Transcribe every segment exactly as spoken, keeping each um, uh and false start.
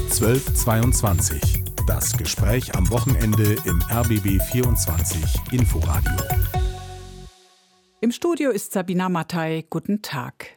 zwölf zweiundzwanzig. Das Gespräch am Wochenende im R B B vierundzwanzig Inforadio. Im Studio ist Sabina Mattei. Guten Tag.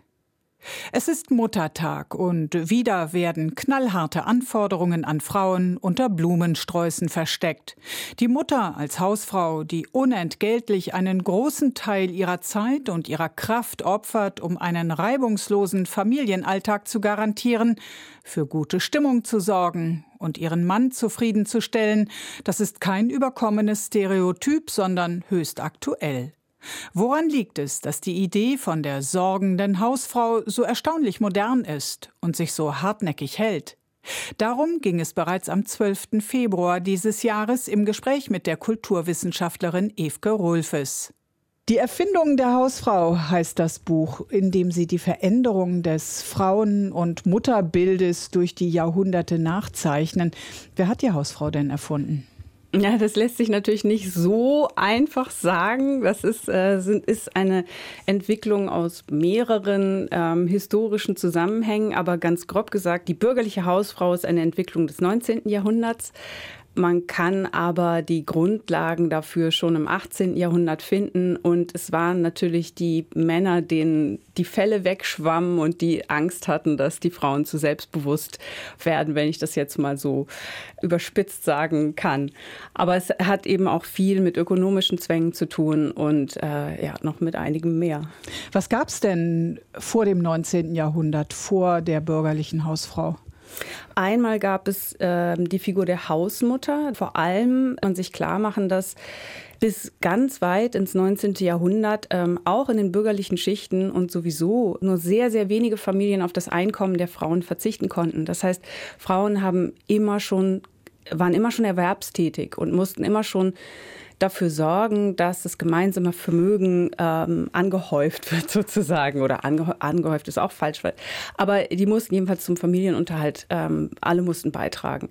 Es ist Muttertag und wieder werden knallharte Anforderungen an Frauen unter Blumensträußen versteckt. Die Mutter als Hausfrau, die unentgeltlich einen großen Teil ihrer Zeit und ihrer Kraft opfert, um einen reibungslosen Familienalltag zu garantieren, für gute Stimmung zu sorgen und ihren Mann zufriedenzustellen, das ist kein überkommenes Stereotyp, sondern höchst aktuell. Woran liegt es, dass die Idee von der sorgenden Hausfrau so erstaunlich modern ist und sich so hartnäckig hält? Darum ging es bereits am zwölften Februar dieses Jahres im Gespräch mit der Kulturwissenschaftlerin Ewke Rolfes. Die Erfindung der Hausfrau heißt das Buch, in dem sie die Veränderung des Frauen- und Mutterbildes durch die Jahrhunderte nachzeichnen. Wer hat die Hausfrau denn erfunden? Ja, das lässt sich natürlich nicht so einfach sagen. Das ist, äh, sind, ist eine Entwicklung aus mehreren ähm, historischen Zusammenhängen. Aber ganz grob gesagt, die bürgerliche Hausfrau ist eine Entwicklung des neunzehnten Jahrhunderts. Man kann aber die Grundlagen dafür schon im achtzehnten Jahrhundert finden. Und es waren natürlich die Männer, denen die Felle wegschwammen und die Angst hatten, dass die Frauen zu selbstbewusst werden, wenn ich das jetzt mal so überspitzt sagen kann. Aber es hat eben auch viel mit ökonomischen Zwängen zu tun und äh, ja, noch mit einigem mehr. Was gab es denn vor dem neunzehnten Jahrhundert, vor der bürgerlichen Hausfrau? Einmal gab es äh, die Figur der Hausmutter. Vor allem man sich klar machen, dass bis ganz weit ins neunzehnten Jahrhundert ähm, auch in den bürgerlichen Schichten und sowieso nur sehr, sehr wenige Familien auf das Einkommen der Frauen verzichten konnten. Das heißt, Frauen haben immer schon, waren immer schon erwerbstätig und mussten immer schon dafür sorgen, dass das gemeinsame Vermögen ähm, angehäuft wird sozusagen. Oder ange- angehäuft ist auch falsch. Aber die mussten jedenfalls zum Familienunterhalt, ähm, alle mussten beitragen.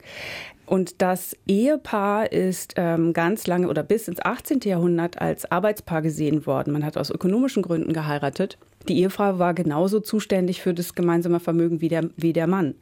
Und das Ehepaar ist ähm, ganz lange oder bis ins achtzehnten Jahrhundert als Arbeitspaar gesehen worden. Man hat aus ökonomischen Gründen geheiratet. Die Ehefrau war genauso zuständig für das gemeinsame Vermögen wie der, wie der Mann.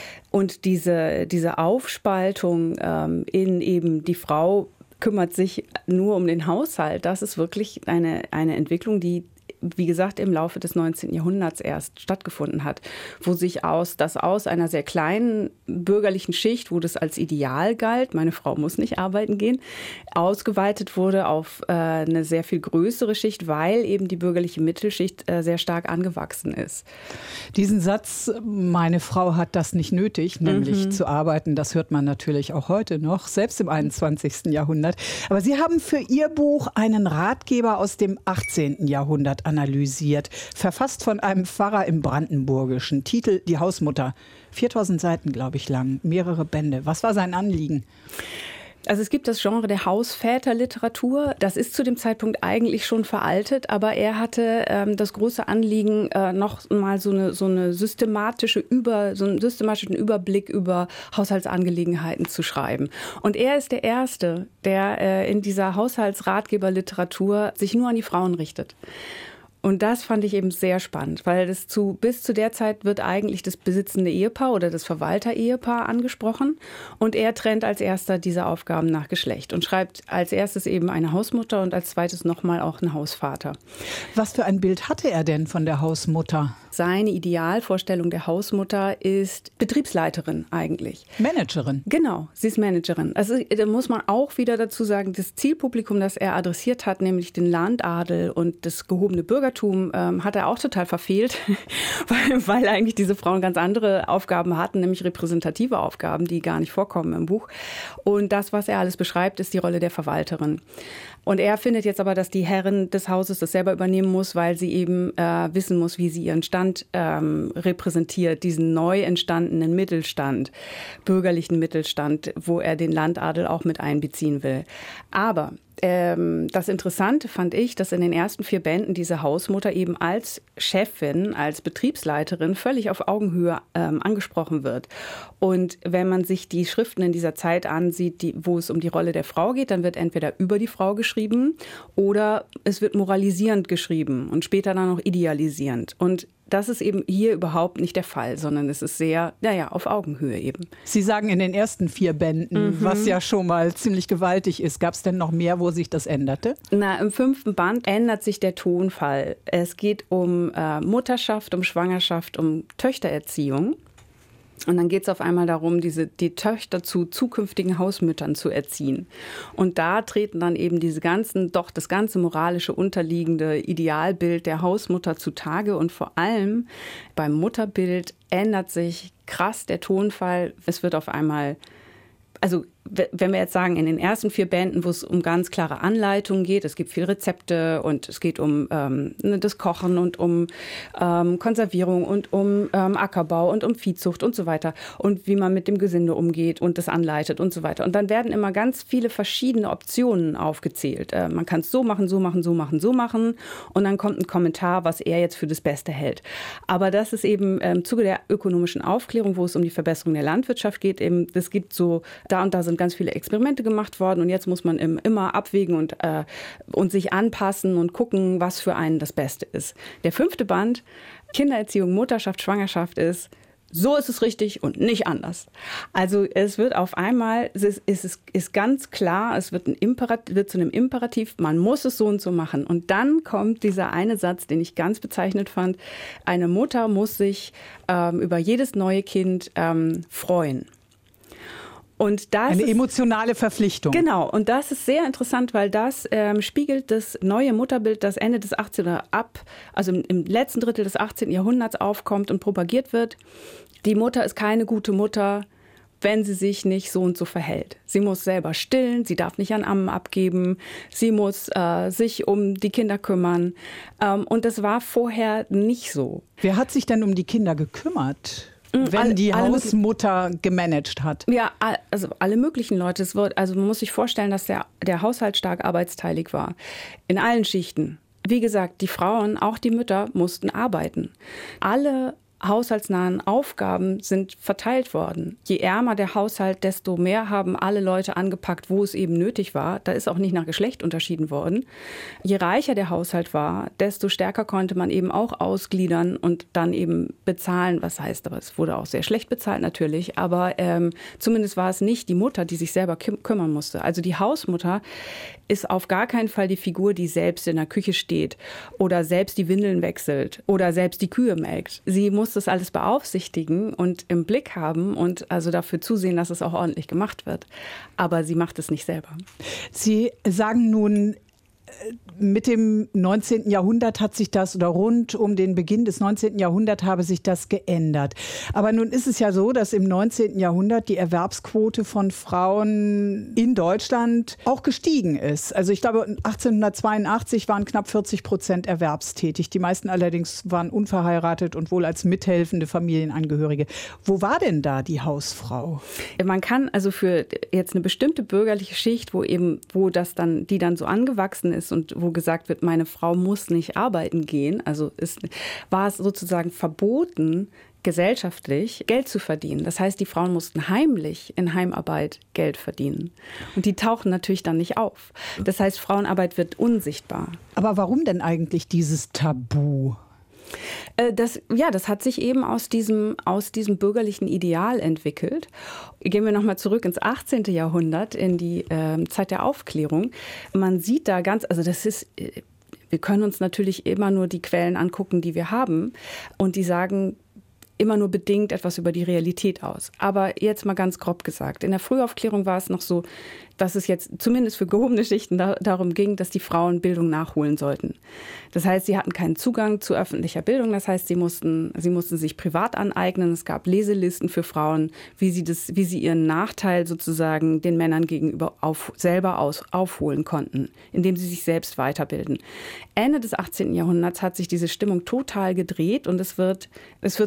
Und diese, diese Aufspaltung ähm, in eben die Frau kümmert sich nur um den Haushalt. Das ist wirklich eine, eine Entwicklung, die, wie gesagt, im Laufe des neunzehnten Jahrhunderts erst stattgefunden hat, wo sich aus, das aus einer sehr kleinen bürgerlichen Schicht, wo das als Ideal galt, meine Frau muss nicht arbeiten gehen, ausgeweitet wurde auf äh, eine sehr viel größere Schicht, weil eben die bürgerliche Mittelschicht äh, sehr stark angewachsen ist. Diesen Satz, meine Frau hat das nicht nötig, nämlich mhm. zu arbeiten, das hört man natürlich auch heute noch, selbst im einundzwanzigsten Jahrhundert. Aber Sie haben für Ihr Buch einen Ratgeber aus dem achtzehnten Jahrhundert analysiert, verfasst von einem Pfarrer im Brandenburgischen. Titel Die Hausmutter. viertausend Seiten, glaube ich, lang, mehrere Bände. Was war sein Anliegen? Also es gibt das Genre der Hausväterliteratur. Das ist zu dem Zeitpunkt eigentlich schon veraltet, aber er hatte ähm, das große Anliegen, äh, noch mal so eine, so eine systematische Über, so einen systematischen Überblick über Haushaltsangelegenheiten zu schreiben. Und er ist der Erste, der äh, in dieser Haushaltsratgeberliteratur sich nur an die Frauen richtet. Und das fand ich eben sehr spannend, weil das zu, bis zu der Zeit wird eigentlich das besitzende Ehepaar oder das Verwalter-Ehepaar angesprochen. Und er trennt als erster diese Aufgaben nach Geschlecht und schreibt als erstes eben eine Hausmutter und als zweites nochmal auch einen Hausvater. Was für ein Bild hatte er denn von der Hausmutter? Seine Idealvorstellung der Hausmutter ist Betriebsleiterin eigentlich. Managerin. Genau, sie ist Managerin. Also da muss man auch wieder dazu sagen, das Zielpublikum, das er adressiert hat, nämlich den Landadel und das gehobene Bürgertum, ähm, hat er auch total verfehlt, weil, weil eigentlich diese Frauen ganz andere Aufgaben hatten, nämlich repräsentative Aufgaben, die gar nicht vorkommen im Buch. Und das, was er alles beschreibt, ist die Rolle der Verwalterin. Und er findet jetzt aber, dass die Herrin des Hauses das selber übernehmen muss, weil sie eben äh, wissen muss, wie sie ihren Stand ähm, repräsentiert, diesen neu entstandenen Mittelstand, bürgerlichen Mittelstand, wo er den Landadel auch mit einbeziehen will. Aber ähm, das Interessante fand ich, dass in den ersten vier Bänden diese Hausmutter eben als Chefin, als Betriebsleiterin völlig auf Augenhöhe ähm, angesprochen wird. Und wenn man sich die Schriften in dieser Zeit ansieht, die, wo es um die Rolle der Frau geht, dann wird entweder über die Frau geschrieben oder es wird moralisierend geschrieben und später dann auch idealisierend. Und das ist eben hier überhaupt nicht der Fall, sondern es ist sehr, naja, auf Augenhöhe eben. Sie sagen in den ersten vier Bänden, mhm. was ja schon mal ziemlich gewaltig ist. Gab es denn noch mehr, wo sich das änderte? Na, im fünften Band ändert sich der Tonfall. Es geht um äh, Mutterschaft, um Schwangerschaft, um Töchtererziehung. Und dann geht es auf einmal darum, diese, die Töchter zu zukünftigen Hausmüttern zu erziehen. Und da treten dann eben diese ganzen, doch das ganze moralische unterliegende Idealbild der Hausmutter zutage. Und vor allem beim Mutterbild ändert sich krass der Tonfall. Es wird auf einmal, also wenn wir jetzt sagen, in den ersten vier Bänden, wo es um ganz klare Anleitungen geht, es gibt viele Rezepte und es geht um ähm, das Kochen und um ähm, Konservierung und um ähm, Ackerbau und um Viehzucht und so weiter und wie man mit dem Gesinde umgeht und das anleitet und so weiter. Und dann werden immer ganz viele verschiedene Optionen aufgezählt. Äh, man kann es so machen, so machen, so machen, so machen und dann kommt ein Kommentar, was er jetzt für das Beste hält. Aber das ist eben im Zuge der ökonomischen Aufklärung, wo es um die Verbesserung der Landwirtschaft geht, eben, es gibt so, da und da sind ganz viele Experimente gemacht worden und jetzt muss man immer abwägen und, äh, und sich anpassen und gucken, was für einen das Beste ist. Der fünfte Band, Kindererziehung, Mutterschaft, Schwangerschaft ist, so ist es richtig und nicht anders. Also es wird auf einmal, es ist, es ist, ist ganz klar, es wird, ein Imperativ, wird zu einem Imperativ, man muss es so und so machen. Und dann kommt dieser eine Satz, den ich ganz bezeichnend fand, eine Mutter muss sich ähm, über jedes neue Kind ähm, freuen. Und das Eine ist, emotionale Verpflichtung. Genau, und das ist sehr interessant, weil das ähm, spiegelt das neue Mutterbild, das Ende des achtzehnten. ab, also im, im letzten Drittel des achtzehnten. Jahrhunderts aufkommt und propagiert wird. Die Mutter ist keine gute Mutter, wenn sie sich nicht so und so verhält. Sie muss selber stillen, sie darf nicht an Ammen abgeben, sie muss äh, sich um die Kinder kümmern. Ähm, und das war vorher nicht so. Wer hat sich denn um die Kinder gekümmert? Wenn alle, die alle Hausmutter gemanagt hat. Ja, also alle möglichen Leute. Es wird, also man muss sich vorstellen, dass der, der Haushalt stark arbeitsteilig war. In allen Schichten. Wie gesagt, die Frauen, auch die Mütter, mussten arbeiten. Alle haushaltsnahen Aufgaben sind verteilt worden. Je ärmer der Haushalt, desto mehr haben alle Leute angepackt, wo es eben nötig war. Da ist auch nicht nach Geschlecht unterschieden worden. Je reicher der Haushalt war, desto stärker konnte man eben auch ausgliedern und dann eben bezahlen. Was heißt, aber es wurde auch sehr schlecht bezahlt natürlich. Aber ähm, zumindest war es nicht die Mutter, die sich selber küm- kümmern musste. Also die Hausmutter ist auf gar keinen Fall die Figur, die selbst in der Küche steht oder selbst die Windeln wechselt oder selbst die Kühe melkt. Sie muss das alles beaufsichtigen und im Blick haben und also dafür zusehen, dass es auch ordentlich gemacht wird. Aber sie macht es nicht selber. Sie sagen nun, mit dem neunzehnten. Jahrhundert hat sich das, oder rund um den Beginn des neunzehnten. Jahrhunderts habe sich das geändert. Aber nun ist es ja so, dass im neunzehnten. Jahrhundert die Erwerbsquote von Frauen in Deutschland auch gestiegen ist. Also ich glaube, achtzehnhundertzweiundachtzig waren knapp vierzig Prozent erwerbstätig. Die meisten allerdings waren unverheiratet und wohl als mithelfende Familienangehörige. Wo war denn da die Hausfrau? Man kann also für jetzt eine bestimmte bürgerliche Schicht, wo eben, wo das dann, die dann so angewachsen ist, und wo gesagt wird, meine Frau muss nicht arbeiten gehen, also ist, war es sozusagen verboten, gesellschaftlich Geld zu verdienen. Das heißt, die Frauen mussten heimlich in Heimarbeit Geld verdienen. Und die tauchen natürlich dann nicht auf. Das heißt, Frauenarbeit wird unsichtbar. Aber warum denn eigentlich dieses Tabu? Das, ja, das hat sich eben aus diesem, aus diesem bürgerlichen Ideal entwickelt. Gehen wir nochmal zurück ins achtzehnten. Jahrhundert, in die äh, Zeit der Aufklärung. Man sieht da ganz, also das ist, wir können uns natürlich immer nur die Quellen angucken, die wir haben. Und die sagen immer nur bedingt etwas über die Realität aus. Aber jetzt mal ganz grob gesagt, in der Frühaufklärung war es noch so, dass es jetzt zumindest für gehobene Schichten da, darum ging, dass die Frauen Bildung nachholen sollten. Das heißt, sie hatten keinen Zugang zu öffentlicher Bildung. Das heißt, sie mussten, sie mussten sich privat aneignen. Es gab Leselisten für Frauen, wie sie das, wie sie ihren Nachteil sozusagen den Männern gegenüber auf, selber aus, aufholen konnten, indem sie sich selbst weiterbilden. Ende des achtzehnten. Jahrhunderts hat sich diese Stimmung total gedreht und es wird, es wird sozusagen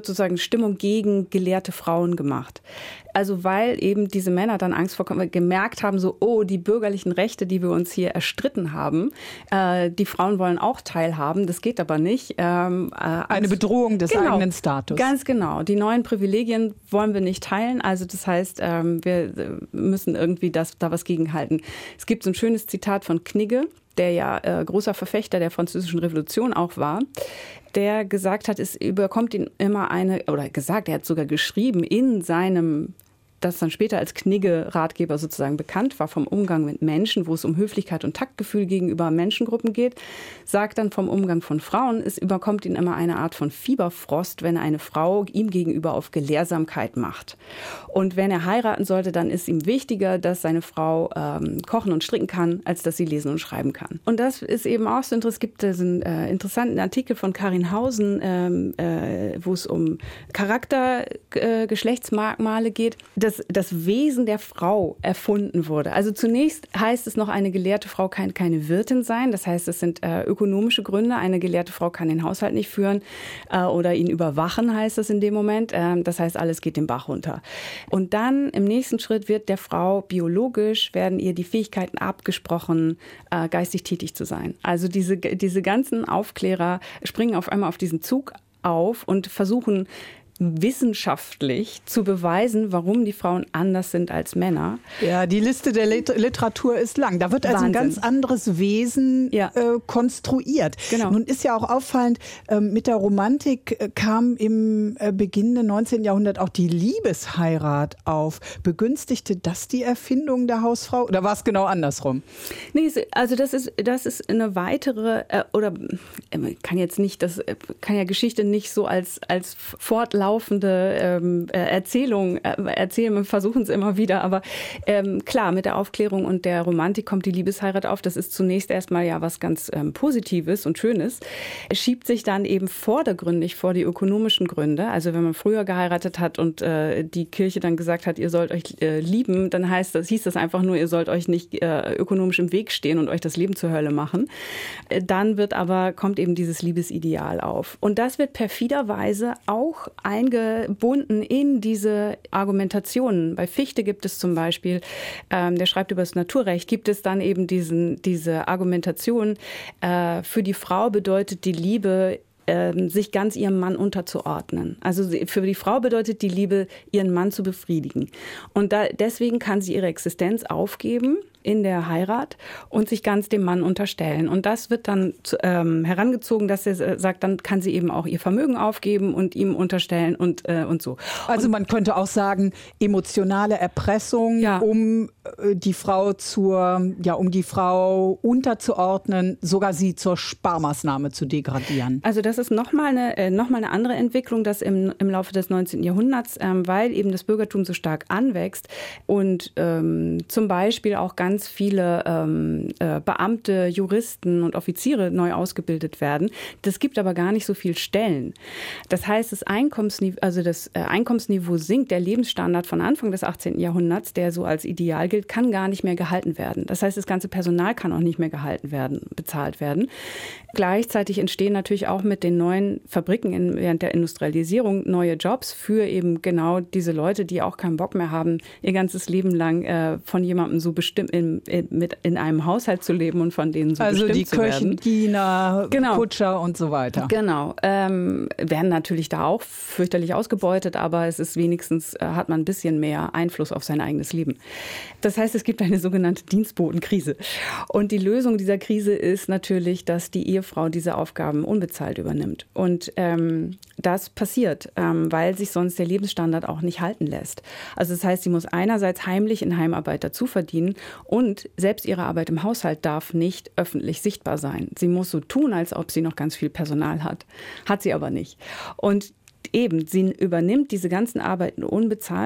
Stimmung gegen gelehrte Frauen gemacht. Also weil eben diese Männer dann Angst vor gemerkt haben, so, oh, die bürgerlichen Rechte, die wir uns hier erstritten haben, äh, die Frauen wollen auch teilhaben, das geht aber nicht. Ähm, äh, Eine Bedrohung des genau, eigenen Status. Ganz genau. Die neuen Privilegien wollen wir nicht teilen. Also das heißt, ähm, wir müssen irgendwie das, da was gegenhalten. Es gibt so ein schönes Zitat von Knigge, der ja äh, großer Verfechter der Französischen Revolution auch war, der gesagt hat, es überkommt ihn immer eine, oder gesagt, er hat sogar geschrieben in seinem, das dann später als Knigge-Ratgeber sozusagen bekannt war, vom Umgang mit Menschen, wo es um Höflichkeit und Taktgefühl gegenüber Menschengruppen geht, sagt dann vom Umgang von Frauen, es überkommt ihn immer eine Art von Fieberfrost, wenn eine Frau ihm gegenüber auf Gelehrsamkeit macht. Und wenn er heiraten sollte, dann ist ihm wichtiger, dass seine Frau ähm, kochen und stricken kann, als dass sie lesen und schreiben kann. Und das ist eben auch so interessant. Es gibt diesen äh, interessanten Artikel von Karin Hausen, ähm, äh, wo es um Charakter, äh, Geschlechtsmerkmale geht, dass das Wesen der Frau erfunden wurde. Also zunächst heißt es noch, eine gelehrte Frau kann keine Wirtin sein. Das heißt, es sind äh, ökonomische Gründe. Eine gelehrte Frau kann den Haushalt nicht führen äh, oder ihn überwachen, heißt es in dem Moment. Ähm, das heißt, alles geht den Bach runter. Und dann im nächsten Schritt wird der Frau biologisch, werden ihr die Fähigkeiten abgesprochen, äh, geistig tätig zu sein. Also diese, diese ganzen Aufklärer springen auf einmal auf diesen Zug auf und versuchen, wissenschaftlich zu beweisen, warum die Frauen anders sind als Männer. Ja, die Liste der Literatur ist lang. Da wird also Wahnsinn. ein ganz anderes Wesen ja. äh, konstruiert. Genau. Nun ist ja auch auffallend, äh, mit der Romantik äh, kam im äh, beginnenden neunzehnten Jahrhundert auch die Liebesheirat auf. Begünstigte das die Erfindung der Hausfrau? Oder war es genau andersrum? Nee, also das ist, das ist eine weitere, äh, oder äh, kann jetzt nicht, das kann ja Geschichte nicht so als, als fortlaufende laufende ähm, Erzählung äh, erzählen, wir versuchen es immer wieder, aber ähm, klar, mit der Aufklärung und der Romantik kommt die Liebesheirat auf. Das ist zunächst erstmal ja was ganz ähm, Positives und Schönes. Es schiebt sich dann eben vordergründig vor die ökonomischen Gründe. Also wenn man früher geheiratet hat und äh, die Kirche dann gesagt hat, ihr sollt euch äh, lieben, dann heißt das, hieß das einfach nur, ihr sollt euch nicht äh, ökonomisch im Weg stehen und euch das Leben zur Hölle machen. Äh, dann wird aber, kommt eben dieses Liebesideal auf. Und das wird perfiderweise auch ein eingebunden in diese Argumentationen. Bei Fichte gibt es zum Beispiel, ähm, der schreibt über das Naturrecht, gibt es dann eben diesen, diese Argumentation, äh, für die Frau bedeutet die Liebe, äh, sich ganz ihrem Mann unterzuordnen. Also für die Frau bedeutet die Liebe, ihren Mann zu befriedigen. Und da, deswegen kann sie ihre Existenz aufgeben in der Heirat und sich ganz dem Mann unterstellen. Und das wird dann ähm, herangezogen, dass er sagt, dann kann sie eben auch ihr Vermögen aufgeben und ihm unterstellen und, äh, und so. Also und man könnte auch sagen, emotionale Erpressung, ja. um äh, die Frau zur, ja, um die Frau unterzuordnen, sogar sie zur Sparmaßnahme zu degradieren. Also das ist nochmal eine, äh, noch mal eine andere Entwicklung, dass im, im Laufe des neunzehnten Jahrhunderts, ähm, weil eben das Bürgertum so stark anwächst und ähm, zum Beispiel auch ganz viele ähm, äh, Beamte, Juristen und Offiziere neu ausgebildet werden. Das gibt aber gar nicht so viel Stellen. Das heißt, das Einkommensniveau, also das äh, Einkommensniveau sinkt, der Lebensstandard von Anfang des achtzehnten Jahrhunderts, der so als Ideal gilt, kann gar nicht mehr gehalten werden. Das heißt, das ganze Personal kann auch nicht mehr gehalten werden, bezahlt werden. Gleichzeitig entstehen natürlich auch mit den neuen Fabriken in, während der Industrialisierung neue Jobs für eben genau diese Leute, die auch keinen Bock mehr haben, ihr ganzes Leben lang äh, von jemandem so bestimmt in In, mit in einem Haushalt zu leben und von denen so also bestimmt zu werden. Also die Köchen, Diener, genau. Kutscher und so weiter. Genau. Ähm, werden natürlich da auch fürchterlich ausgebeutet, aber es ist wenigstens, äh, hat man ein bisschen mehr Einfluss auf sein eigenes Leben. Das heißt, es gibt eine sogenannte Dienstbotenkrise. Und die Lösung dieser Krise ist natürlich, dass die Ehefrau diese Aufgaben unbezahlt übernimmt. Und ähm, das passiert, ähm, weil sich sonst der Lebensstandard auch nicht halten lässt. Also das heißt, sie muss einerseits heimlich in Heimarbeit dazu verdienen und selbst ihre Arbeit im Haushalt darf nicht öffentlich sichtbar sein. Sie muss so tun, als ob sie noch ganz viel Personal hat. Hat sie aber nicht. Und eben, sie übernimmt diese ganzen Arbeiten unbezahlt.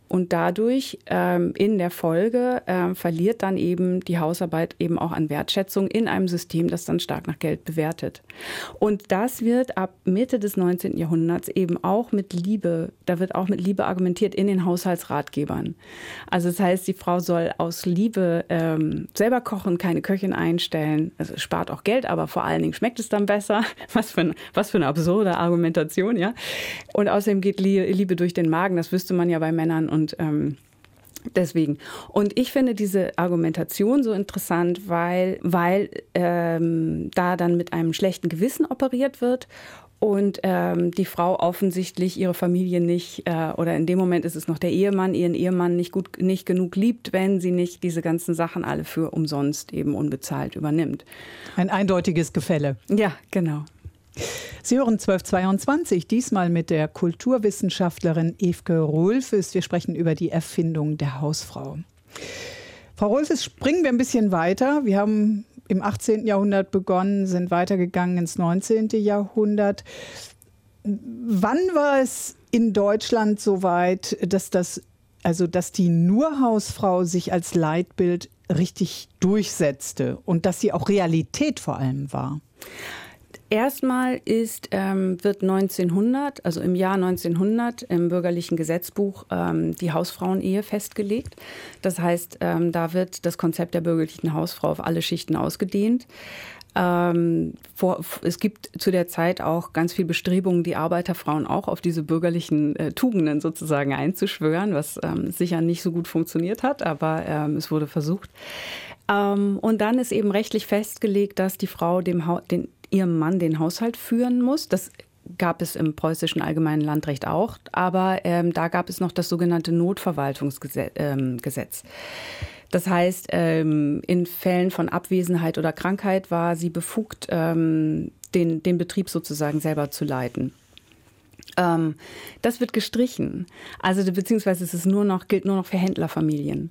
Und dadurch ähm, in der Folge äh, verliert dann eben die Hausarbeit eben auch an Wertschätzung in einem System, das dann stark nach Geld bewertet. Und das wird ab Mitte des neunzehnten Jahrhunderts eben auch mit Liebe, da wird auch mit Liebe argumentiert in den Haushaltsratgebern. Also das heißt, die Frau soll aus Liebe ähm, selber kochen, keine Köchin einstellen. Also es spart auch Geld, aber vor allen Dingen schmeckt es dann besser. Was für, ein, was für eine absurde Argumentation, ja. Und außerdem geht Liebe durch den Magen, das wüsste man ja bei Männern. Und ähm, deswegen. Und ich finde diese Argumentation so interessant, weil, weil ähm, da dann mit einem schlechten Gewissen operiert wird und ähm, die Frau offensichtlich ihre Familie nicht, äh, oder in dem Moment ist es noch der Ehemann, ihren Ehemann nicht gut, nicht genug liebt, wenn sie nicht diese ganzen Sachen alle für umsonst eben unbezahlt übernimmt. Ein eindeutiges Gefälle. Ja, genau. Sie hören zwölf zweiundzwanzig, diesmal mit der Kulturwissenschaftlerin Ewke Rohlfes. Wir sprechen über die Erfindung der Hausfrau. Frau Rohlfes, springen wir ein bisschen weiter. Wir haben im achtzehnten Jahrhundert begonnen, sind weitergegangen ins neunzehnten Jahrhundert. Wann war es in Deutschland so weit, dass das, also dass die nur Hausfrau sich als Leitbild richtig durchsetzte und dass sie auch Realität vor allem war? Erstmal ist, ähm, wird neunzehnhundert, also im Jahr neunzehnhundert im bürgerlichen Gesetzbuch ähm, die Hausfrauenehe festgelegt. Das heißt, ähm, da wird das Konzept der bürgerlichen Hausfrau auf alle Schichten ausgedehnt. Ähm, vor, es gibt zu der Zeit auch ganz viel Bestrebungen, die Arbeiterfrauen auch auf diese bürgerlichen äh, Tugenden sozusagen einzuschwören, was ähm, sicher nicht so gut funktioniert hat, aber ähm, es wurde versucht. Ähm, und dann ist eben rechtlich festgelegt, dass die Frau dem ha- den ihrem Mann den Haushalt führen muss. Das gab es im preußischen Allgemeinen Landrecht auch, aber ähm, da gab es noch das sogenannte Notverwaltungsgesetz. Ähm, Gesetz. Das heißt, ähm, in Fällen von Abwesenheit oder Krankheit war sie befugt, ähm, den, den Betrieb sozusagen selber zu leiten. Ähm, das wird gestrichen. Also beziehungsweise es ist nur noch, gilt nur noch für Händlerfamilien.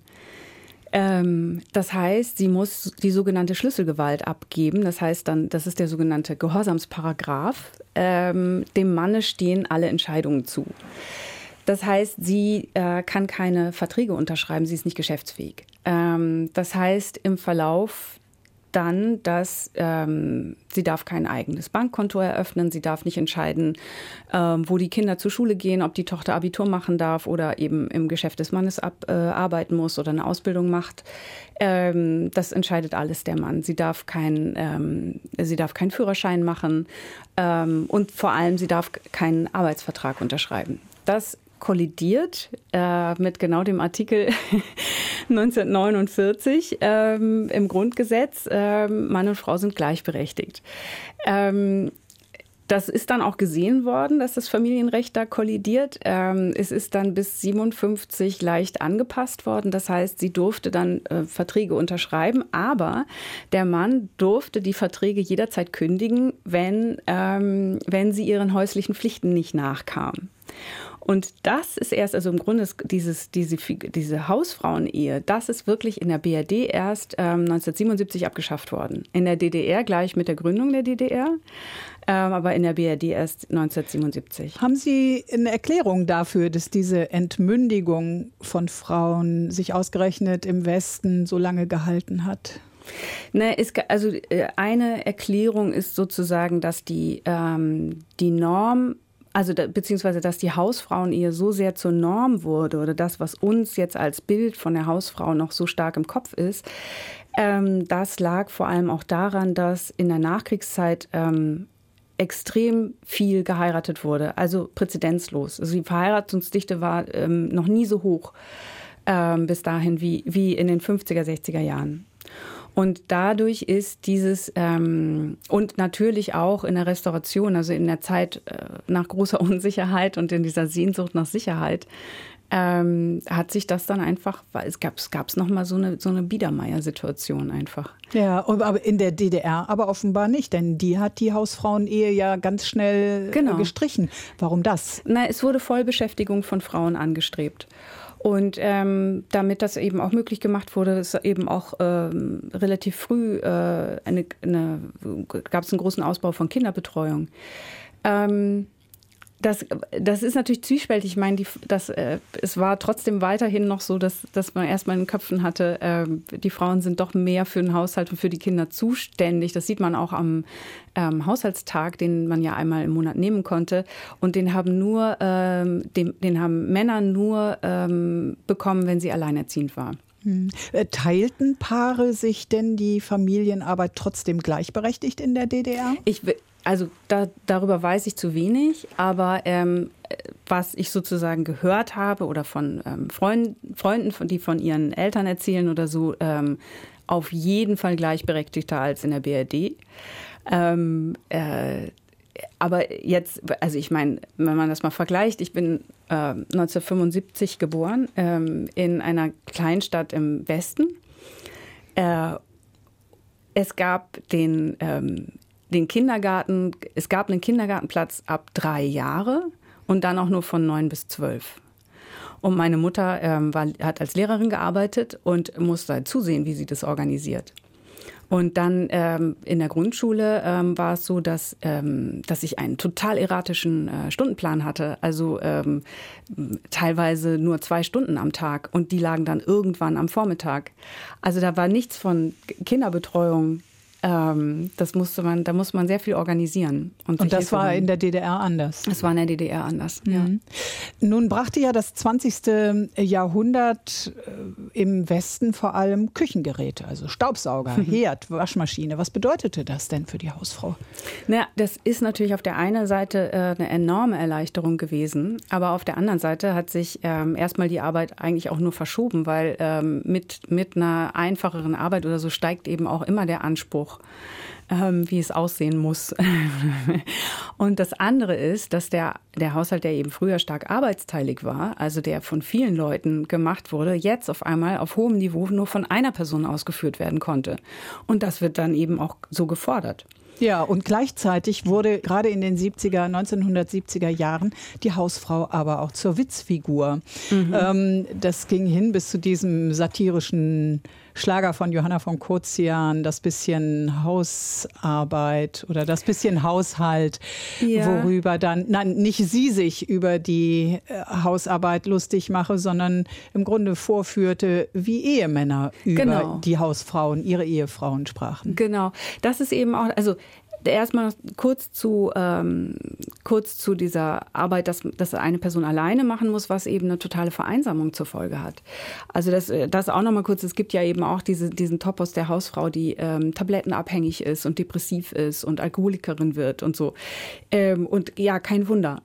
Das heißt, sie muss die sogenannte Schlüsselgewalt abgeben. Das heißt dann, das ist der sogenannte Gehorsamsparagraph. Ähm, dem Manne stehen alle Entscheidungen zu. Das heißt, sie äh, kann keine Verträge unterschreiben, sie ist nicht geschäftsfähig. Ähm, das heißt im Verlauf dann, dass ähm, sie darf kein eigenes Bankkonto eröffnen, sie darf nicht entscheiden, ähm, wo die Kinder zur Schule gehen, ob die Tochter Abitur machen darf oder eben im Geschäft des Mannes ab, äh, arbeiten muss oder eine Ausbildung macht. Ähm, das entscheidet alles der Mann. Sie darf kein, ähm, sie darf keinen Führerschein machen ähm, und vor allem sie darf keinen Arbeitsvertrag unterschreiben. Das kollidiert äh, mit genau dem Artikel neunzehnhundertneunundvierzig ähm, im Grundgesetz. Ähm, Mann und Frau sind gleichberechtigt. Ähm, das ist dann auch gesehen worden, dass das Familienrecht da kollidiert. Ähm, es ist dann bis siebenundfünfzig leicht angepasst worden. Das heißt, sie durfte dann äh, Verträge unterschreiben, aber der Mann durfte die Verträge jederzeit kündigen, wenn, ähm, wenn sie ihren häuslichen Pflichten nicht nachkam. Und das ist erst, also im Grunde dieses, diese, diese Hausfrauenehe, das ist wirklich in der B R D erst ähm, neunzehnhundertsiebenundsiebzig abgeschafft worden. In der D D R gleich mit der Gründung der D D R, ähm, aber in der B R D erst neunzehnhundertsiebenundsiebzig. Haben Sie eine Erklärung dafür, dass diese Entmündigung von Frauen sich ausgerechnet im Westen so lange gehalten hat? Ne, ist, also eine Erklärung ist sozusagen, dass die, ähm, die Norm, also da, beziehungsweise, dass die Hausfrauenehe so sehr zur Norm wurde oder das, was uns jetzt als Bild von der Hausfrau noch so stark im Kopf ist, ähm, das lag vor allem auch daran, dass in der Nachkriegszeit ähm, extrem viel geheiratet wurde, also präzedenzlos. Also die Verheiratungsdichte war ähm, noch nie so hoch ähm, bis dahin wie, wie in den fünfziger, sechziger Jahren. Und dadurch ist dieses, ähm, und natürlich auch in der Restauration, also in der Zeit äh, nach großer Unsicherheit und in dieser Sehnsucht nach Sicherheit, ähm, hat sich das dann einfach, weil es gab es gab's nochmal so eine, so eine Biedermeier-Situation einfach. Ja, aber in der D D R aber offenbar nicht, denn die hat die Hausfrauenehe ja ganz schnell genau. gestrichen. Warum das? Na, es wurde Vollbeschäftigung von Frauen angestrebt. Und ähm, damit das eben auch möglich gemacht wurde, ist eben auch ähm, relativ früh äh, eine, eine, gab es einen großen Ausbau von Kinderbetreuung. Ähm, Das, das ist natürlich zwiespältig. Ich meine, die, das, äh, es war trotzdem weiterhin noch so, dass, dass man erstmal in den Köpfen hatte, äh, die Frauen sind doch mehr für den Haushalt und für die Kinder zuständig. Das sieht man auch am ähm, Haushaltstag, den man ja einmal im Monat nehmen konnte. Und den haben nur, ähm, den, den haben Männer nur ähm, bekommen, wenn sie alleinerziehend waren. Hm. Teilten Paare sich denn die Familienarbeit trotzdem gleichberechtigt in der D D R? Ich Also da, darüber weiß ich zu wenig, aber ähm, was ich sozusagen gehört habe oder von ähm, Freund, Freunden, die von ihren Eltern erzählen oder so, ähm, auf jeden Fall gleichberechtigter als in der B R D. Ähm, äh, aber jetzt, also ich meine, wenn man das mal vergleicht, ich bin äh, neunzehnhundertfünfundsiebzig geboren ähm, in einer Kleinstadt im Westen. Äh, es gab den ähm, Den Kindergarten, es gab einen Kindergartenplatz ab drei Jahre und dann auch nur von neun bis zwölf. Und meine Mutter ähm, war, hat als Lehrerin gearbeitet und musste halt zusehen, wie sie das organisiert. Und dann ähm, in der Grundschule ähm, war es so, dass, ähm, dass ich einen total erratischen äh, Stundenplan hatte. Also ähm, teilweise nur zwei Stunden am Tag und die lagen dann irgendwann am Vormittag. Also da war nichts von Kinderbetreuung. Das musste man, da muss man sehr viel organisieren. Und, und das war in der D D R anders? Das war in der D D R anders, mhm. ja. Nun brachte ja das zwanzigste Jahrhundert im Westen vor allem Küchengeräte, also Staubsauger, Herd, Waschmaschine. Was bedeutete das denn für die Hausfrau? Naja, das ist natürlich auf der einen Seite eine enorme Erleichterung gewesen, aber auf der anderen Seite hat sich ähm, erstmal die Arbeit eigentlich auch nur verschoben, weil ähm, mit, mit einer einfacheren Arbeit oder so steigt eben auch immer der Anspruch, Ähm, wie es aussehen muss. Und das andere ist, dass der, der Haushalt, der eben früher stark arbeitsteilig war, also der von vielen Leuten gemacht wurde, jetzt auf einmal auf hohem Niveau nur von einer Person ausgeführt werden konnte. Und das wird dann eben auch so gefordert. Ja, und gleichzeitig wurde gerade in den siebziger, neunzehnhundertsiebziger Jahren die Hausfrau aber auch zur Witzfigur. Mhm. Ähm, das ging hin bis zu diesem satirischen Schlager von Johanna von Kozian, das bisschen Hausarbeit oder das bisschen Haushalt, ja. worüber dann, nein, nicht sie sich über die Hausarbeit lustig mache, sondern im Grunde vorführte, wie Ehemänner über genau. die Hausfrauen, ihre Ehefrauen sprachen. Genau, das ist eben auch, also erstmal kurz zu, ähm, kurz zu dieser Arbeit, dass, dass eine Person alleine machen muss, was eben eine totale Vereinsamung zur Folge hat. Also das, das auch nochmal kurz, es gibt ja eben auch diese, diesen Topos der Hausfrau, die ähm, tablettenabhängig ist und depressiv ist und Alkoholikerin wird und so. Ähm, und ja, kein Wunder.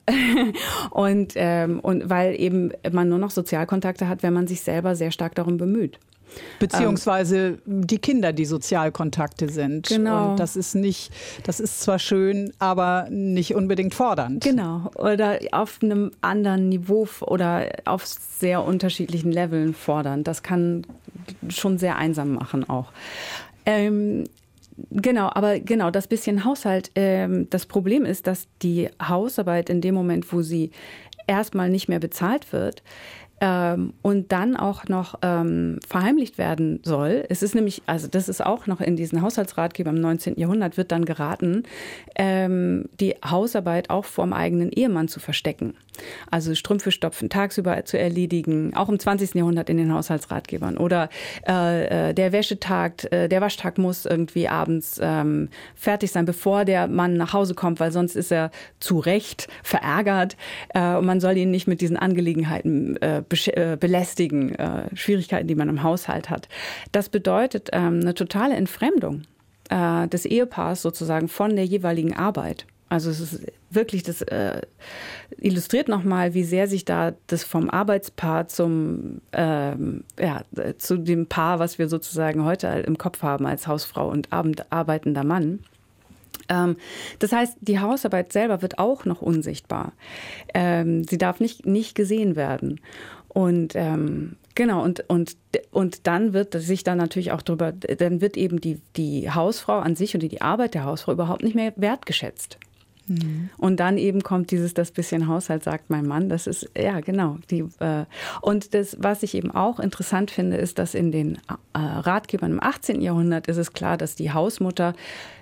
und, ähm, und weil eben man nur noch Sozialkontakte hat, wenn man sich selber sehr stark darum bemüht. Beziehungsweise ähm, die Kinder, die Sozialkontakte sind. Genau. Und das ist nicht, das ist zwar schön, aber nicht unbedingt fordernd. Genau. Oder auf einem anderen Niveau oder auf sehr unterschiedlichen Leveln fordern. Das kann schon sehr einsam machen auch. Ähm, Genau, aber genau, das bisschen Haushalt, ähm, das Problem ist, dass die Hausarbeit in dem Moment, wo sie erstmal nicht mehr bezahlt wird, Ähm, und dann auch noch ähm, verheimlicht werden soll. Es ist nämlich, also das ist auch noch in diesen Haushaltsratgebern im neunzehnten Jahrhundert wird dann geraten, ähm, die Hausarbeit auch vorm eigenen Ehemann zu verstecken. Also Strümpfe stopfen tagsüber zu erledigen, auch im zwanzigsten Jahrhundert in den Haushaltsratgebern. Oder äh, der Wäschetag, äh, der Waschtag muss irgendwie abends ähm, fertig sein, bevor der Mann nach Hause kommt, weil sonst ist er zu Recht verärgert äh, und man soll ihn nicht mit diesen Angelegenheiten äh, belästigen, äh, Schwierigkeiten, die man im Haushalt hat. Das bedeutet ähm, eine totale Entfremdung äh, des Ehepaars sozusagen von der jeweiligen Arbeit. Also es ist wirklich, das äh, illustriert nochmal, wie sehr sich da das vom Arbeitspaar zum, ähm, ja, zu dem Paar, was wir sozusagen heute im Kopf haben als Hausfrau und arbeitender Mann. Ähm, das heißt, die Hausarbeit selber wird auch noch unsichtbar. Ähm, sie darf nicht, nicht gesehen werden. Und ähm, genau, und, und, und dann wird sich dann natürlich auch darüber, dann wird eben die, die Hausfrau an sich und die Arbeit der Hausfrau überhaupt nicht mehr wertgeschätzt. Mhm. Und dann eben kommt dieses, das bisschen Haushalt, sagt mein Mann, das ist, ja genau. Die, äh, und das, was ich eben auch interessant finde, ist, dass in den äh, Ratgebern im achtzehnten Jahrhundert ist es klar, dass die Hausmutter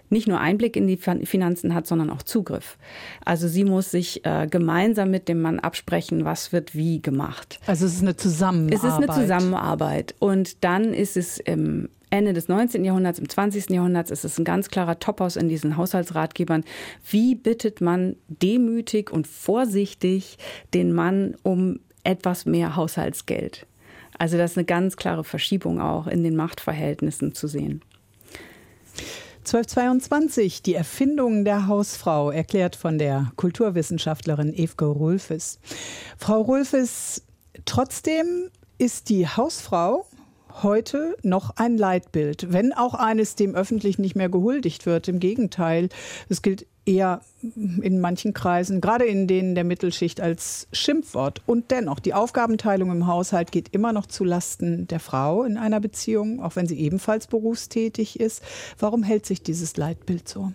nicht nur Einblick in die Finanzen hat, sondern auch Zugriff. Also sie muss sich äh, gemeinsam mit dem Mann absprechen, was wird wie gemacht. Also es ist eine Zusammenarbeit. Es ist eine Zusammenarbeit. Und dann ist es im Ende des neunzehnten Jahrhunderts, im zwanzigsten Jahrhundert ist es ein ganz klarer Topos in diesen Haushaltsratgebern. Wie bittet man demütig und vorsichtig den Mann um etwas mehr Haushaltsgeld? Also das ist eine ganz klare Verschiebung auch in den Machtverhältnissen zu sehen. zwölfhundertzweiundzwanzig, die Erfindung der Hausfrau, erklärt von der Kulturwissenschaftlerin Evke Rulfes. Frau Rulfes, trotzdem ist die Hausfrau heute noch ein Leitbild, wenn auch eines, dem öffentlich nicht mehr gehuldigt wird. Im Gegenteil, es gilt eher in manchen Kreisen, gerade in denen der Mittelschicht, als Schimpfwort. Und dennoch, die Aufgabenteilung im Haushalt geht immer noch zu Lasten der Frau in einer Beziehung, auch wenn sie ebenfalls berufstätig ist. Warum hält sich dieses Leitbild so?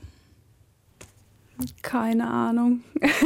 Keine Ahnung.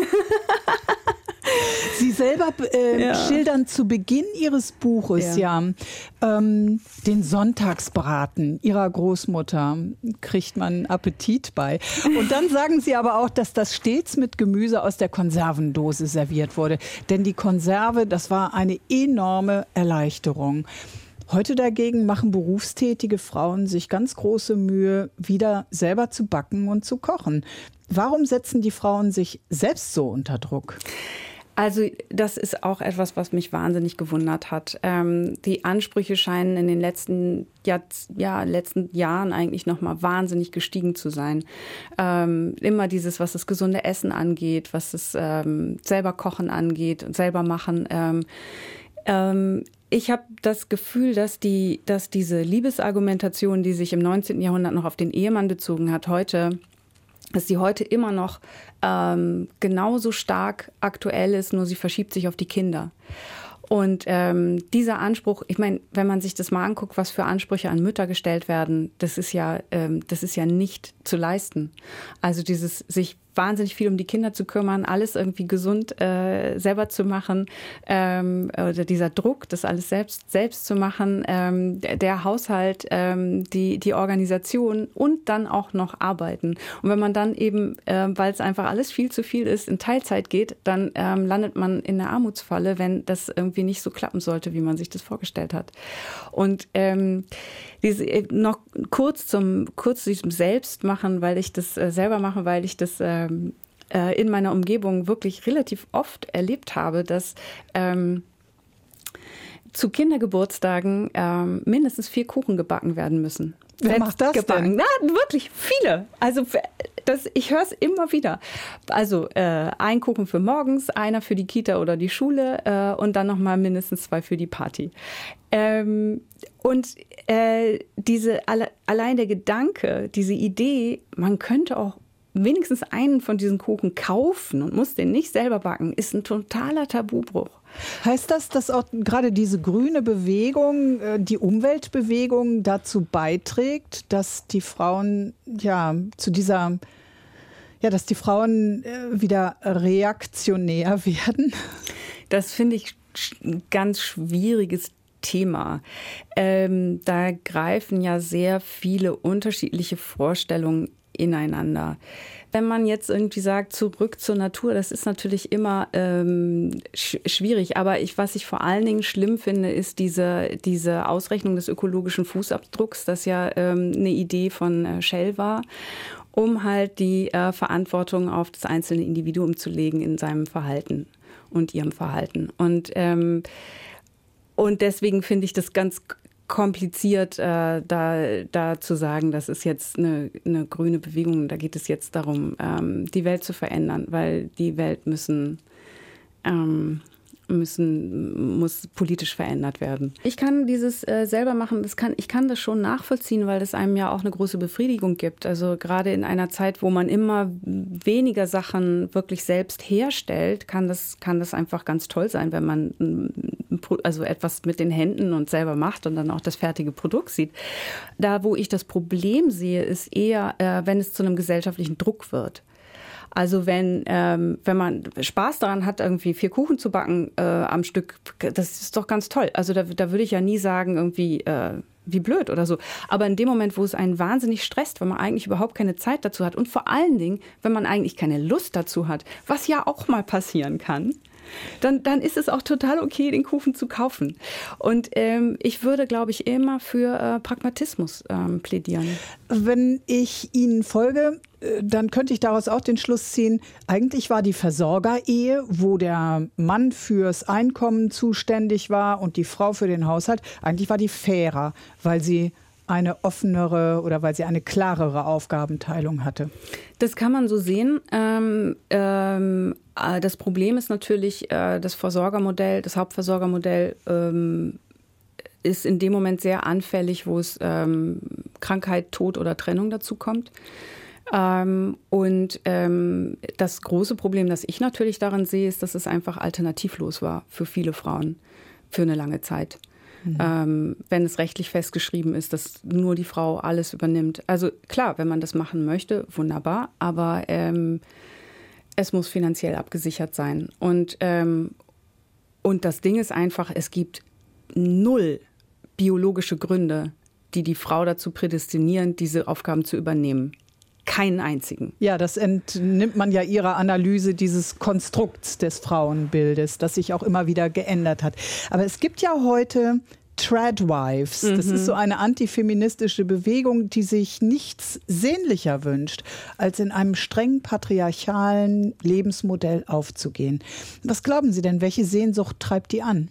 Sie selber äh, ja. schildern zu Beginn Ihres Buches ja, ja ähm, den Sonntagsbraten Ihrer Großmutter. Kriegt man Appetit bei. Und dann sagen Sie aber auch, dass das stets mit Gemüse aus der Konservendose serviert wurde. Denn die Konserve, das war eine enorme Erleichterung. Heute dagegen machen berufstätige Frauen sich ganz große Mühe, wieder selber zu backen und zu kochen. Warum setzen die Frauen sich selbst so unter Druck? Also das ist auch etwas, was mich wahnsinnig gewundert hat. Ähm, die Ansprüche scheinen in den letzten, Jahr, ja, letzten Jahren eigentlich noch mal wahnsinnig gestiegen zu sein. Ähm, immer dieses, was das gesunde Essen angeht, was das ähm, selber Kochen angeht und selber machen. Ähm, ähm, ich habe das Gefühl, dass, die, dass diese Liebesargumentation, die sich im neunzehnten Jahrhundert noch auf den Ehemann bezogen hat, heute... dass sie heute immer noch ähm, genauso stark aktuell ist, nur sie verschiebt sich auf die Kinder. Und ähm, dieser Anspruch, ich meine, wenn man sich das mal anguckt, was für Ansprüche an Mütter gestellt werden, das ist ja, ähm, das ist ja nicht zu leisten. Also dieses sich wahnsinnig viel um die Kinder zu kümmern, alles irgendwie gesund äh, selber zu machen, ähm, oder dieser Druck, das alles selbst selbst zu machen, ähm, der, der Haushalt, ähm, die die Organisation und dann auch noch arbeiten. Und wenn man dann eben, äh, weil es einfach alles viel zu viel ist, in Teilzeit geht, dann ähm, landet man in der Armutsfalle, wenn das irgendwie nicht so klappen sollte, wie man sich das vorgestellt hat. Und ähm, diese, noch kurz zum kurz zu diesem Selbstmachen, weil ich das äh, selber mache, weil ich das ähm, äh, in meiner Umgebung wirklich relativ oft erlebt habe, dass ähm, zu Kindergeburtstagen ähm, mindestens vier Kuchen gebacken werden müssen. Wer macht das gebacken. denn? Na, wirklich viele. Also das, ich höre es immer wieder. Also äh, ein Kuchen für morgens, einer für die Kita oder die Schule äh, und dann nochmal mindestens zwei für die Party. Ähm, und äh, diese alle, allein der Gedanke, diese Idee, man könnte auch wenigstens einen von diesen Kuchen kaufen und muss den nicht selber backen, ist ein totaler Tabubruch. Heißt das, dass auch gerade diese grüne Bewegung, die Umweltbewegung dazu beiträgt, dass die Frauen ja zu dieser, ja, dass die Frauen wieder reaktionär werden? Das finde ich ein ganz schwieriges Thema. Ähm, da greifen ja sehr viele unterschiedliche Vorstellungen ineinander. Wenn man jetzt irgendwie sagt, zurück zur Natur, das ist natürlich immer ähm, sch- schwierig. Aber ich, was ich vor allen Dingen schlimm finde, ist diese, diese Ausrechnung des ökologischen Fußabdrucks, das ja ähm, eine Idee von äh, Shell war, um halt die äh, Verantwortung auf das einzelne Individuum zu legen in seinem Verhalten und ihrem Verhalten. Und, ähm, und deswegen finde ich das ganz kompliziert, äh, da, da zu sagen, das ist jetzt eine, eine grüne Bewegung. Da geht es jetzt darum, ähm, die Welt zu verändern, weil die Welt müssen, ähm, müssen, muss politisch verändert werden. Ich kann dieses äh, selber machen, das kann, ich kann das schon nachvollziehen, weil das einem ja auch eine große Befriedigung gibt. Also gerade in einer Zeit, wo man immer weniger Sachen wirklich selbst herstellt, kann das, kann das einfach ganz toll sein, wenn man also etwas mit den Händen und selber macht und dann auch das fertige Produkt sieht. Da, wo ich das Problem sehe, ist eher, äh, wenn es zu einem gesellschaftlichen Druck wird. Also wenn, ähm, wenn man Spaß daran hat, irgendwie vier Kuchen zu backen äh, am Stück, das ist doch ganz toll. Also da, da würde ich ja nie sagen, irgendwie, äh, wie blöd oder so. Aber in dem Moment, wo es einen wahnsinnig stresst, wenn man eigentlich überhaupt keine Zeit dazu hat und vor allen Dingen, wenn man eigentlich keine Lust dazu hat, was ja auch mal passieren kann, Dann, dann ist es auch total okay, den Kuchen zu kaufen. Und ähm, ich würde, glaube ich, immer für äh, Pragmatismus ähm, plädieren. Wenn ich Ihnen folge, dann könnte ich daraus auch den Schluss ziehen, eigentlich war die Versorgerehe, wo der Mann fürs Einkommen zuständig war und die Frau für den Haushalt, eigentlich war die fairer, weil sie eine offenere oder weil sie eine klarere Aufgabenteilung hatte. Das kann man so sehen. Ähm, ähm, das Problem ist natürlich, äh, das Versorgermodell, das Hauptversorgermodell ähm, ist in dem Moment sehr anfällig, wo es ähm, Krankheit, Tod oder Trennung dazu kommt. Ähm, und ähm, das große Problem, das ich natürlich daran sehe, ist, dass es einfach alternativlos war für viele Frauen für eine lange Zeit. Mhm. Ähm, wenn es rechtlich festgeschrieben ist, dass nur die Frau alles übernimmt. Also klar, wenn man das machen möchte, wunderbar, aber ähm, es muss finanziell abgesichert sein. Und, ähm, und das Ding ist einfach, es gibt null biologische Gründe, die die Frau dazu prädestinieren, diese Aufgaben zu übernehmen. Keinen einzigen. Ja, das entnimmt man ja Ihrer Analyse dieses Konstrukts des Frauenbildes, das sich auch immer wieder geändert hat. Aber es gibt ja heute Tradwives. Mhm. Das ist so eine antifeministische Bewegung, die sich nichts sehnlicher wünscht, als in einem streng patriarchalen Lebensmodell aufzugehen. Was glauben Sie denn, welche Sehnsucht treibt die an?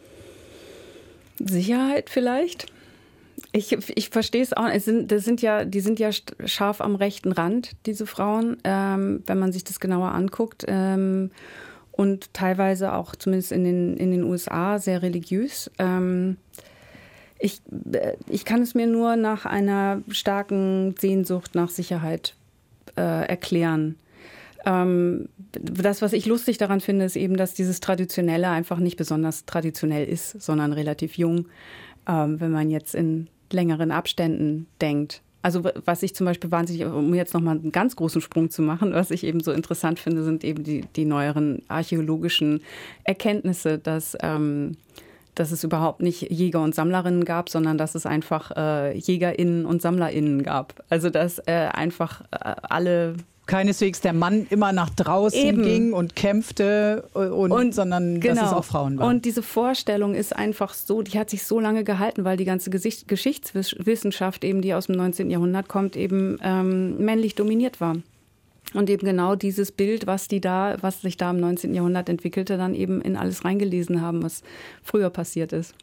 Sicherheit vielleicht? Ich, ich verstehe es auch. Es sind, das sind ja, die sind ja scharf am rechten Rand, diese Frauen, ähm, wenn man sich das genauer anguckt. Ähm, und teilweise auch, zumindest in den, in den U S A, sehr religiös. Ähm, ich, ich kann es mir nur nach einer starken Sehnsucht nach Sicherheit äh, erklären. Ähm, das, was ich lustig daran finde, ist eben, dass dieses Traditionelle einfach nicht besonders traditionell ist, sondern relativ jung. Ähm, wenn man jetzt in längeren Abständen denkt. Also was ich zum Beispiel wahnsinnig, um jetzt nochmal einen ganz großen Sprung zu machen, was ich eben so interessant finde, sind eben die, die neueren archäologischen Erkenntnisse, dass, ähm, dass es überhaupt nicht Jäger und Sammlerinnen gab, sondern dass es einfach äh, JägerInnen und SammlerInnen gab. Also dass äh, einfach äh, alle... Keineswegs der Mann immer nach draußen Eben. ging und kämpfte, und, und, sondern genau. dass es auch Frauen waren. Und diese Vorstellung ist einfach so, die hat sich so lange gehalten, weil die ganze Gesicht- Geschichtswissenschaft, eben, die aus dem neunzehnten Jahrhundert kommt, eben ähm, männlich dominiert war. Und eben genau dieses Bild, was die da, was sich da im neunzehnten Jahrhundert entwickelte, dann eben in alles reingelesen haben, was früher passiert ist.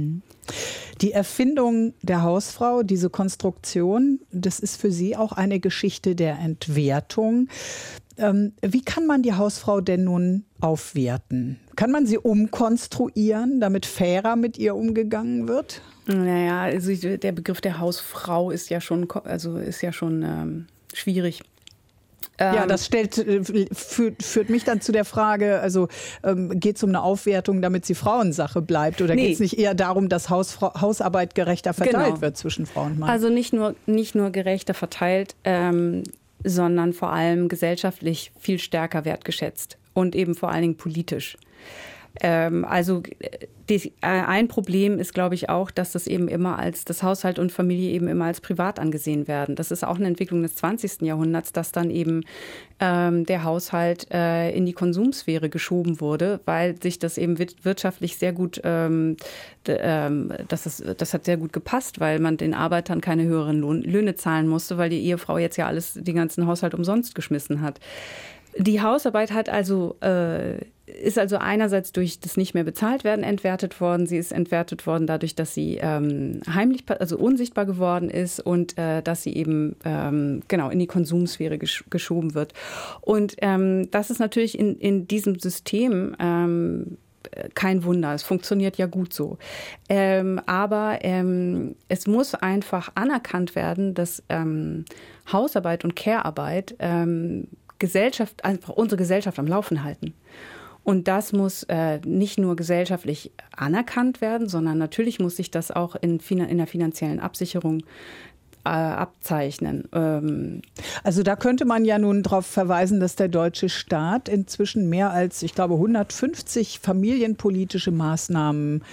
Die Erfindung der Hausfrau, diese Konstruktion, das ist für Sie auch eine Geschichte der Entwertung. Ähm, wie kann man die Hausfrau denn nun aufwerten? Kann man sie umkonstruieren, damit fairer mit ihr umgegangen wird? Naja, also der Begriff der Hausfrau ist ja schon, also ist ja schon ähm, schwierig. Ja, das stellt, führt, führt mich dann zu der Frage, also ähm, geht es um eine Aufwertung, damit sie Frauensache bleibt, oder nee. geht es nicht eher darum, dass Hausfrau, Hausarbeit gerechter verteilt genau. wird zwischen Frau und Mann? Also nicht nur, nicht nur gerechter verteilt, ähm, sondern vor allem gesellschaftlich viel stärker wertgeschätzt und eben vor allen Dingen politisch. Ähm, also die, ein Problem ist, glaube ich, auch, dass das eben immer als, das Haushalt und Familie eben immer als privat angesehen werden. Das ist auch eine Entwicklung des zwanzigsten Jahrhunderts, dass dann eben ähm, der Haushalt äh, in die Konsumsphäre geschoben wurde, weil sich das eben wirtschaftlich sehr gut, ähm, d- ähm, das, ist, das hat sehr gut gepasst, weil man den Arbeitern keine höheren Lohn, Löhne zahlen musste, weil die Ehefrau jetzt ja alles, den ganzen Haushalt umsonst geschmissen hat. Die Hausarbeit hat also, äh, ist also einerseits durch das nicht mehr bezahlt werden entwertet worden. Sie ist entwertet worden dadurch, dass sie ähm, heimlich, also unsichtbar geworden ist und äh, dass sie eben ähm, genau in die Konsumsphäre gesch- geschoben wird. Und ähm, das ist natürlich in, in diesem System ähm, kein Wunder. Es funktioniert ja gut so. Ähm, aber ähm, es muss einfach anerkannt werden, dass ähm, Hausarbeit und Care-Arbeit ähm, Gesellschaft, einfach unsere Gesellschaft am Laufen halten. Und das muss äh, nicht nur gesellschaftlich anerkannt werden, sondern natürlich muss sich das auch in, in der finanziellen Absicherung äh, abzeichnen. Ähm also da könnte man ja nun darauf verweisen, dass der deutsche Staat inzwischen mehr als, ich glaube, hundertfünfzig familienpolitische Maßnahmen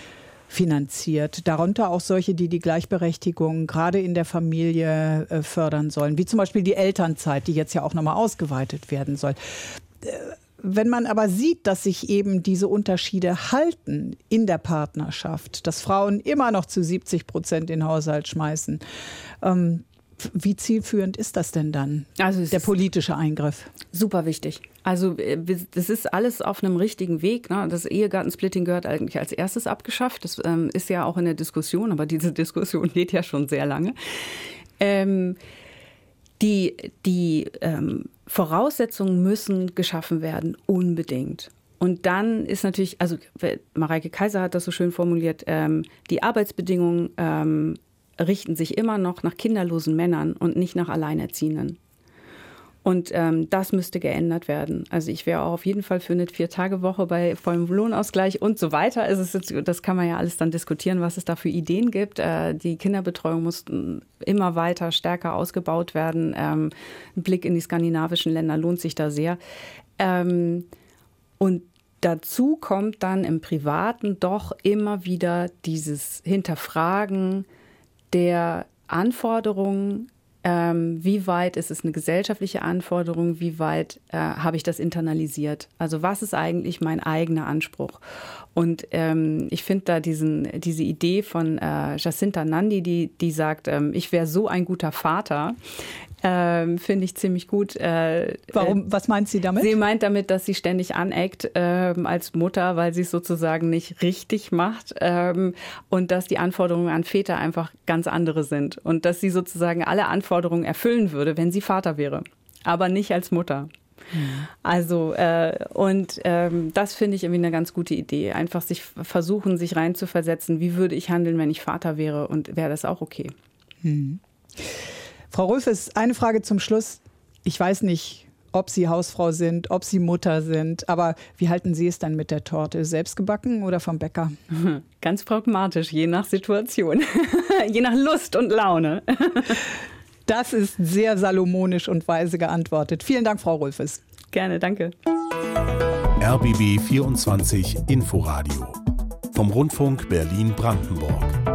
finanziert. Darunter auch solche, die die Gleichberechtigung gerade in der Familie äh, fördern sollen, wie zum Beispiel die Elternzeit, die jetzt ja auch nochmal ausgeweitet werden soll. Äh, Wenn man aber sieht, dass sich eben diese Unterschiede halten in der Partnerschaft, dass Frauen immer noch zu siebzig Prozent in den Haushalt schmeißen, ähm, wie zielführend ist das denn dann, also der politische Eingriff? Super wichtig. Also das ist alles auf einem richtigen Weg. Ne? Das Ehegattensplitting gehört eigentlich als erstes abgeschafft. Das ähm, ist ja auch in der Diskussion, aber diese Diskussion geht ja schon sehr lange. Ähm, die die ähm, Voraussetzungen müssen geschaffen werden, unbedingt. Und dann ist natürlich, also Mareike Kaiser hat das so schön formuliert, ähm, die Arbeitsbedingungen ähm, richten sich immer noch nach kinderlosen Männern und nicht nach Alleinerziehenden. Und ähm, das müsste geändert werden. Also ich wäre auch auf jeden Fall für eine Vier-Tage-Woche bei vollem Lohnausgleich und so weiter. Also es ist, das kann man ja alles dann diskutieren, was es da für Ideen gibt. Äh, die Kinderbetreuung muss immer weiter stärker ausgebaut werden. Ähm, ein Blick in die skandinavischen Länder lohnt sich da sehr. Ähm, und dazu kommt dann im Privaten doch immer wieder dieses Hinterfragen der Anforderungen, ähm, wie weit ist es eine gesellschaftliche Anforderung, wie weit äh, habe ich das internalisiert? Also was ist eigentlich mein eigener Anspruch? Und ähm, ich finde da diesen, diese Idee von äh, Jacinta Nandi, die, die sagt, ähm, ich wäre so ein guter Vater, ähm, finde ich ziemlich gut. Äh, Warum? Was meint sie damit? Sie meint damit, dass sie ständig aneckt ähm, als Mutter, weil sie es sozusagen nicht richtig macht ähm, und dass die Anforderungen an Väter einfach ganz andere sind und dass sie sozusagen alle Anforderungen erfüllen würde, wenn sie Vater wäre, aber nicht als Mutter. Also äh, und ähm, das finde ich irgendwie eine ganz gute Idee. Einfach sich versuchen, sich reinzuversetzen, wie würde ich handeln, wenn ich Vater wäre und wäre das auch okay. Hm. Frau Rülfes, eine Frage zum Schluss. Ich weiß nicht, ob Sie Hausfrau sind, ob Sie Mutter sind, aber wie halten Sie es dann mit der Torte? Selbst gebacken oder vom Bäcker? Ganz pragmatisch, je nach Situation, je nach Lust und Laune. Das ist sehr salomonisch und weise geantwortet. Vielen Dank, Frau Rülfes. Gerne, danke. R B B vierundzwanzig Inforadio vom Rundfunk Berlin-Brandenburg.